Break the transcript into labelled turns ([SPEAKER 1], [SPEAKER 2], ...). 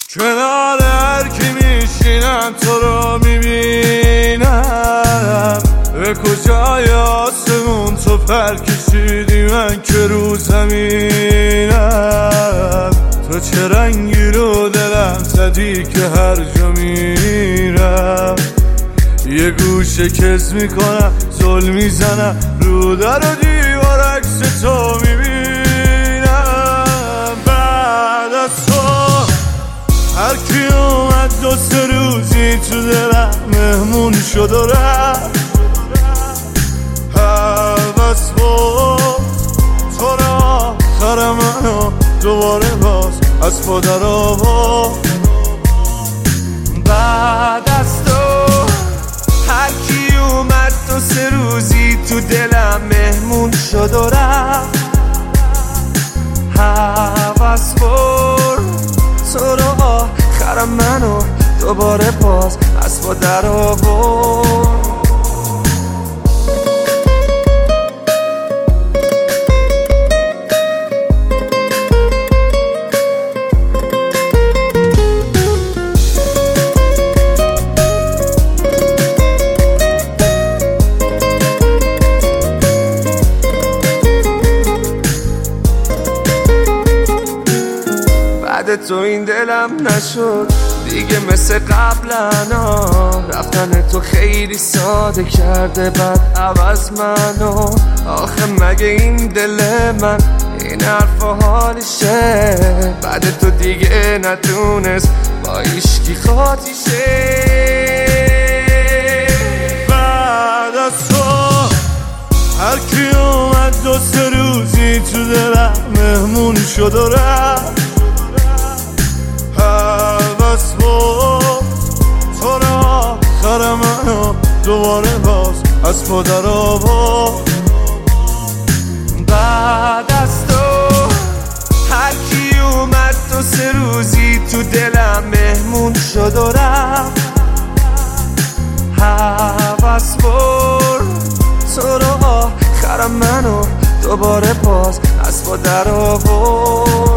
[SPEAKER 1] کنار هر کی میشینم تو رو میبینم، به کجای آسمون تو پر کشیدی من که رو زمینم. تو چه رنگی رو دلم زدی که هر جا میرم یه گوشه کس میکنم، زل میزنم رو در و دیوار عکس تو میبینم. بعد از تو هر کی اومد 2-3 روزی تو دلم مهمون شد و رفت. هوس بود تو را آخر منو دوباره باز از پا در آورد. بعد از تو هر کی اومد 2-3 روزی تو دلم مهمون شد و رفت. هوس برد تو رو آخر منو دوباره باز از پا در آورد. بعد تو این دلم نشد دیگه مثل قبلنا، رفتن تو خیلی ساده کرده بعد عوض منو. آخه مگه این دل من این حرف و حالشه؟ بعد تو دیگه نتونست با ایشکی خاطیشه. بعد از تو هر کی اومد 2-3 روزی تو دلم مهمون شد و رفت. هوس بود تو را آخر منو دوباره باز از پا در آورد. بعد از تو هر کی اومد 2-3 روزی تو دلم مهمون شد و رفت. هوس بود تو را آخر منو دوباره باز از پا در آورد.